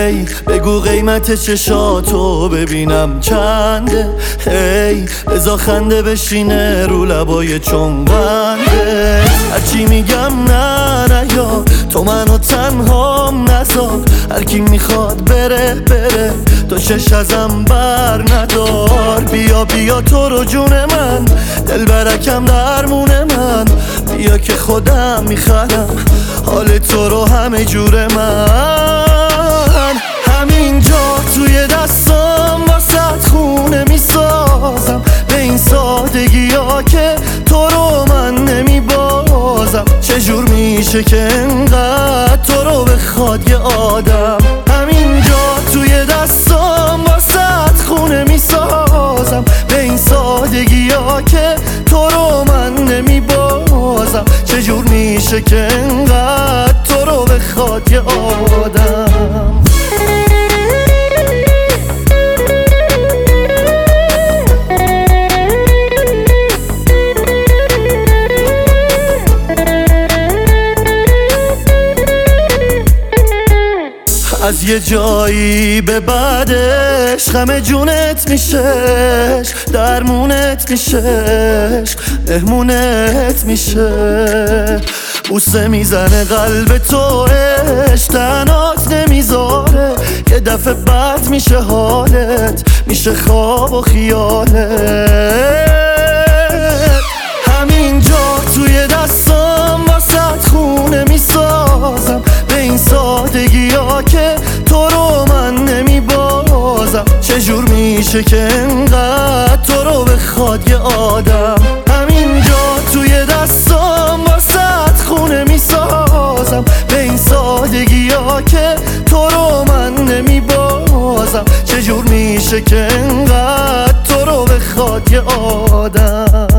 هی بگو قیمت چشاتو ببینم چنده، هی بزا خنده بشینه رو لبای چنگنده. هرچی میگم نه نه یا تو منو تنهام نذار، هرکی میخواد بره بره تو چش ازم بر ندار. بیا بیا تو رو جون من، دل برکم درمون من، بیا که خودم میخرم حال تو رو همه جور من. همینجا توی دستام واسه خونه میسازم، به این سادگی ها که تو رو من نمیبازم. چجور میشه که انقدر تو رو بخواد یه آدم. همینجا توی دستام واسه خونه میسازم، به این سادگی ها که تو رو من نمیبازم. چجور میشه که انقدر تو رو بخواد یه آدم. از یه جایی به بعدش غم جونت میشش، درمونت میشش، مهمونت میشه. بوسه میزنه قلب تو عشق تنات نمیذاره، یه دفعه بد میشه حالت، میشه خواب و خیالت. همینجا توی دستام واسه خونه میسازم، به این سادگی ها که تو رو من نمیبازم. چجور میشه که انقدر تو رو بخواد یه آدم. همینجا توی دستام واسه خونه میسازم، به این سادگی ها که تو رو من نمیبازم. چجور میشه که انقدر تو رو بخواد یه آدم.